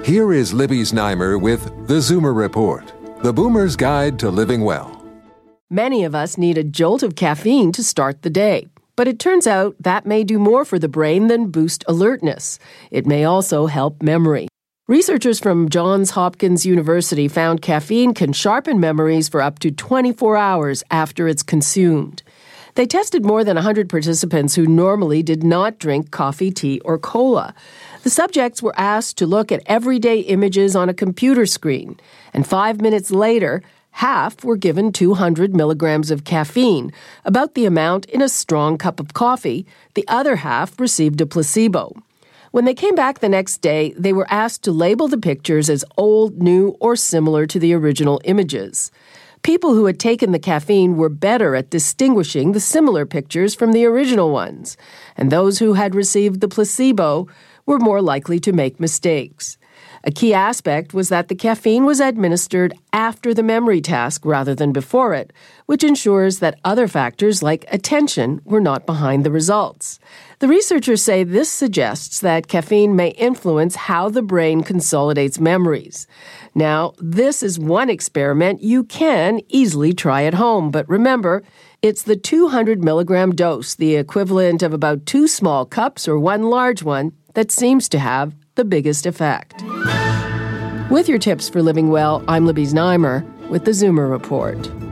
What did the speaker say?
Here is Libby Znaimer with the Zoomer Report, the Boomer's Guide to Living Well. Many of us need a jolt of caffeine to start the day, but it turns out that may do more for the brain than boost alertness. It may also help memory. Researchers from Johns Hopkins University found caffeine can sharpen memories for up to 24 hours after it's consumed. They tested more than 100 participants who normally did not drink coffee, tea, or cola. The subjects were asked to look at everyday images on a computer screen, and 5 minutes later, half were given 200 milligrams of caffeine, about the amount in a strong cup of coffee. The other half received a placebo. When they came back the next day, they were asked to label the pictures as old, new, or similar to the original images. People who had taken the caffeine were better at distinguishing the similar pictures from the original ones, and those who had received the placebo were more likely to make mistakes. A key aspect was that the caffeine was administered after the memory task rather than before it, which ensures that other factors like attention were not behind the results. The researchers say this suggests that caffeine may influence how the brain consolidates memories. Now, this is one experiment you can easily try at home, but remember, it's the 200 milligram dose, the equivalent of about 2 small cups or 1 large one, that seems to have the biggest effect. With your tips for living well, I'm Libby Znaimer with the Zoomer Report.